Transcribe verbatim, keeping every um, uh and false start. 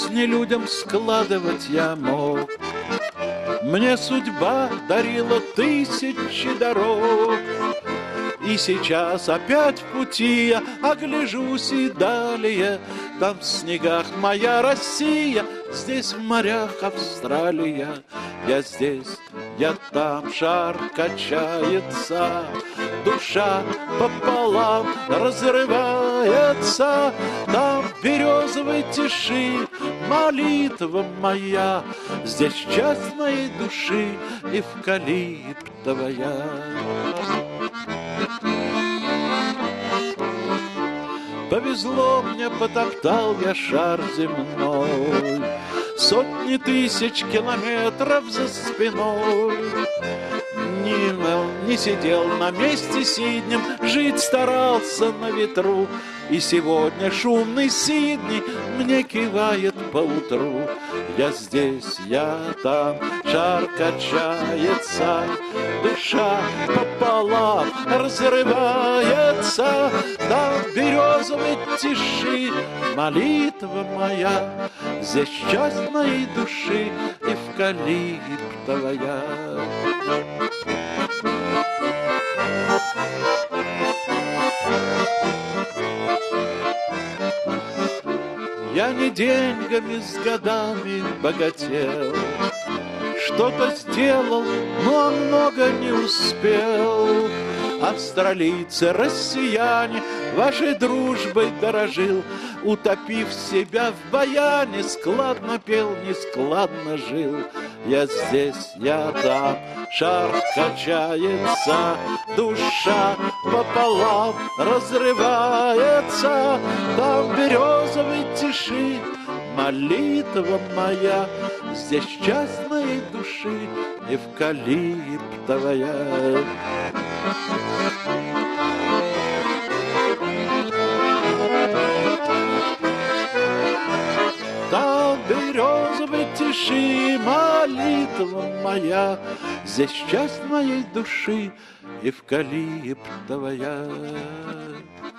жизни людям складывать я мог. Мне судьба дарила тысячи дорог, и сейчас опять в пути я огляжусь и далее. Там в снегах моя Россия, здесь в морях Австралия. Я здесь, я там, шар качается, душа пополам разрывается. Там в березовой тиши молитва моя, здесь часть моей души эвкалиптовая. Повезло мне, потоптал я шар земной, сотни тысяч километров за спиной. Не, не сидел на месте сиднем, жить старался на ветру. И сегодня шумный Сидней мне кивает поутру. Я здесь, я там, шар качается, душа пополам разрывается. Там в березовой тиши молитва моя, здесь часть моей души эвкалиптовая. Я не деньгами с годами богател, что-то сделал, но много не успел. Австралийцы, россияне, вашей дружбой дорожил, утопив себя в баяне, складно пел, нескладно жил. Я здесь, я там, шар качается, душа пополам разрывается. Там в березовой тиши молитва моя, здесь часть моей души эвкалиптовая. Там в березовой тиши молитва моя, здесь часть моей души эвкалиптовая.